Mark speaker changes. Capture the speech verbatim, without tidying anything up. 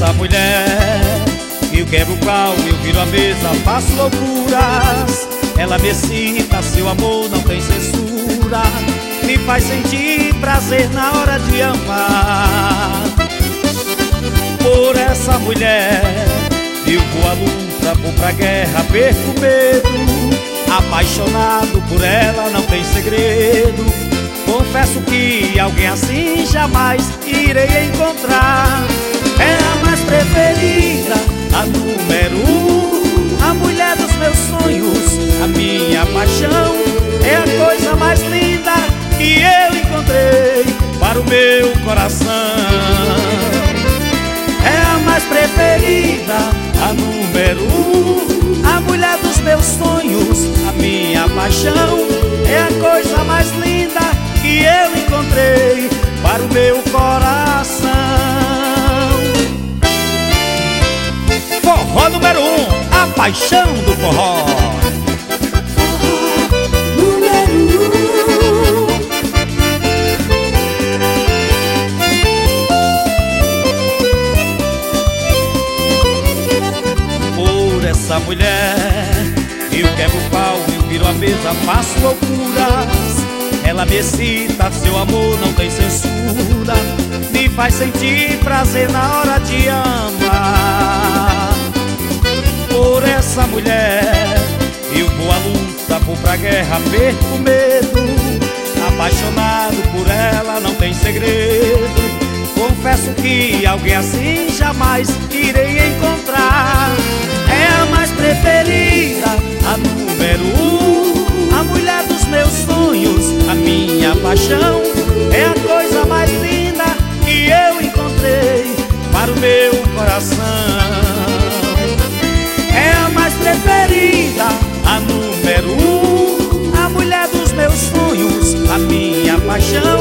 Speaker 1: essa mulher eu quebro o pau, eu viro a mesa, faço loucuras. Ela me excita, seu amor não tem censura, me faz sentir prazer na hora de amar. Por essa mulher eu vou à luta, vou pra guerra, perco medo. Apaixonado por ela não tem segredo. Confesso que alguém assim jamais irei encontrar. É a mais preferida, a número um, a mulher dos meus sonhos, a minha paixão. É a coisa mais linda que eu encontrei para o meu coração. É a mais preferida, a número um, a mulher dos meus sonhos, a minha paixão. É a coisa mais linda que eu encontrei para o meu coração. Forró número um, a paixão do forró. Essa mulher eu quebro o pau, eu viro a mesa, faço loucuras. Ela me excita, seu amor não tem censura, me faz sentir prazer na hora de amar. Por essa mulher eu vou à luta, vou pra guerra, perco medo. Apaixonado por ela não tem segredo. Confesso que alguém assim jamais irei encontrar. É a mais preferida, a número um, a mulher dos meus sonhos, a minha paixão. É a coisa mais linda que eu encontrei para o meu coração. É a mais preferida, a número um, a mulher dos meus sonhos, a minha paixão.